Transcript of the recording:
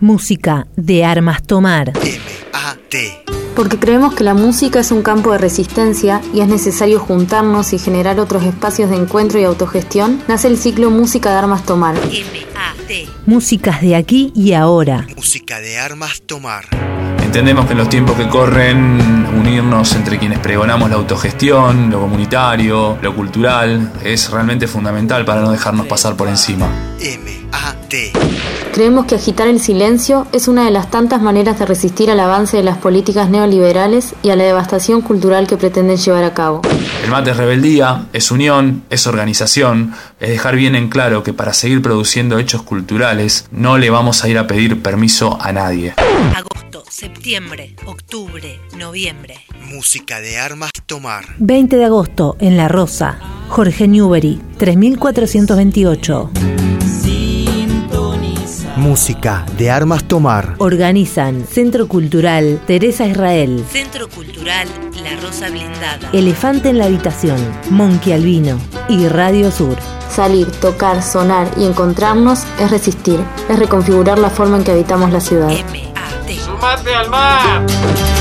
Música de armas tomar. M.A.T. Porque creemos que la música es un campo de resistencia y es necesario juntarnos y generar otros espacios de encuentro y autogestión, nace el ciclo Música de Armas Tomar. M.A.T. Músicas de aquí y ahora. Música de armas tomar. Entendemos que en los tiempos que corren, unirnos entre quienes pregonamos la autogestión, lo comunitario, lo cultural, es realmente fundamental para no dejarnos pasar por encima. M.A.T. Creemos que agitar el silencio es una de las tantas maneras de resistir al avance de las políticas neoliberales y a la devastación cultural que pretenden llevar a cabo. El mate es rebeldía, es unión, es organización, es dejar bien en claro que para seguir produciendo hechos culturales no le vamos a ir a pedir permiso a nadie. Agosto, septiembre, octubre, noviembre. Música de armas tomar. 20 de agosto en La Rosa. Jorge Newbery, 3428. Música de armas tomar. Organizan Centro Cultural Teresa Israel, Centro Cultural La Rosa Blindada, Elefante en la Habitación, Monkey Albino y Radio Sur. Salir, tocar, sonar y encontrarnos es resistir, es reconfigurar la forma en que habitamos la ciudad. M.A.T. ¡Sumate al mar!